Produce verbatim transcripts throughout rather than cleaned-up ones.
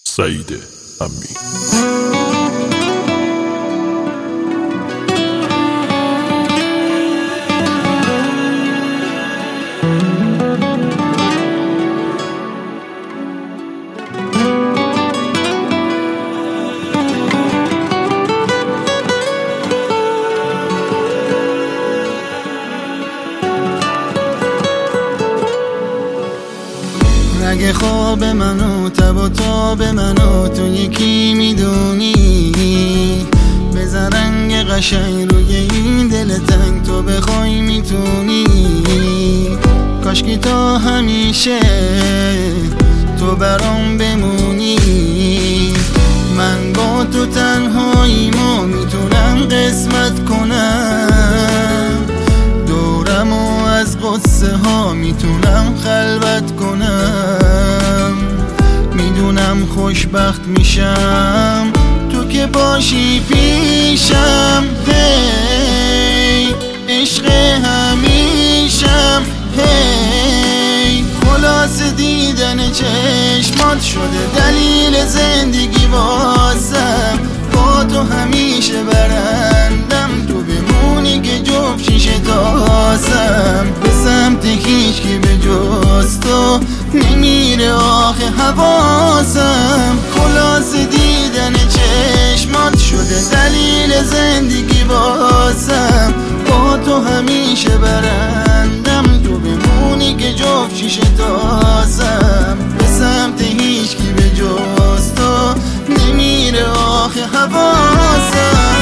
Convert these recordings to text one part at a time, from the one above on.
سعید امین. اگه خواب منو تب و تاب منو تو یکی میدونی، بزن رنگ قشنگ روی این دل تنگ تو بخوای میتونی. کاشکی تا همیشه تو برام بمونی، من با تو تنهاییمو میتونم قسمت کنم، دورمو از قصه ها میتونم خلوت کنم. میدونم خوشبخت میشم تو که باشی پیشم، هی عشق همیشم، هی خلاص دیدن چشمات شده دلیل زندگی واسم. با تو همیشه برندم، تو بمونی که جفت شیشه تاسم. به سمت هیچ کی به جز تو نمیره آخه حواسم. خلاص دیدن چشمات شده دلیل زندگی واسم. با تو همیشه برندم، تو بمونی که جفت شیشه تاسم. به سمت هیچ کی به جز تو نمیره آخه حواسم.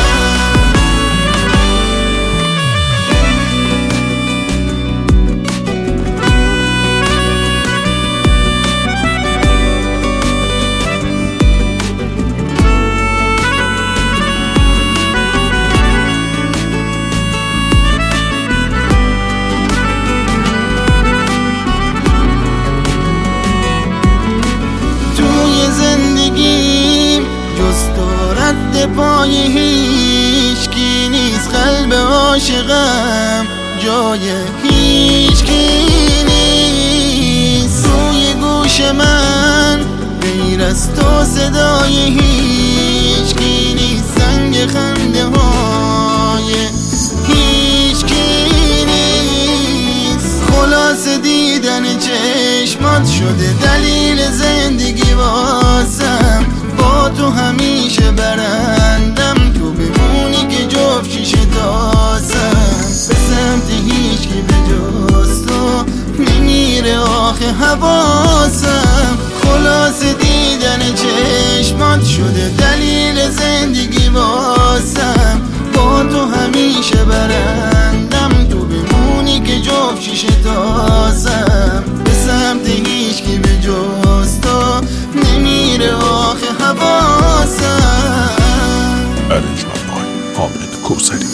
پای هیچ کی نیست، قلب عاشقم جای هیچ کی نیست. روی گوش من غیر از تو صدای هیچ کی نیست، زنگ خنده های هیچ کی نیست. خلاص دیدن چشمات شده دلیل زندگی واسم. با تو همیشه برندم، تو بمونی که جفت شیشه تاسم. به سمت هیچ کی به جز تو نمیره آخه حواسم. خلاص دیدن چشمات شده دلیل زندگی واسم. با تو همیشه برندم، تو بمونی که جفت شیشه تاسم. به سمت هیچ کی به جز تو نمیره آخه حواسم. ارنجمند بای حامد کوثری.